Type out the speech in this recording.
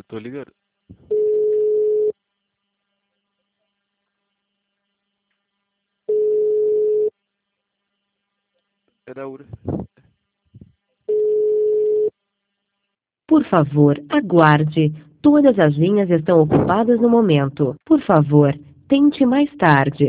Tô ligado. É da hora. Por favor, aguarde. Todas as linhas estão ocupadas no momento. Por favor, tente mais tarde.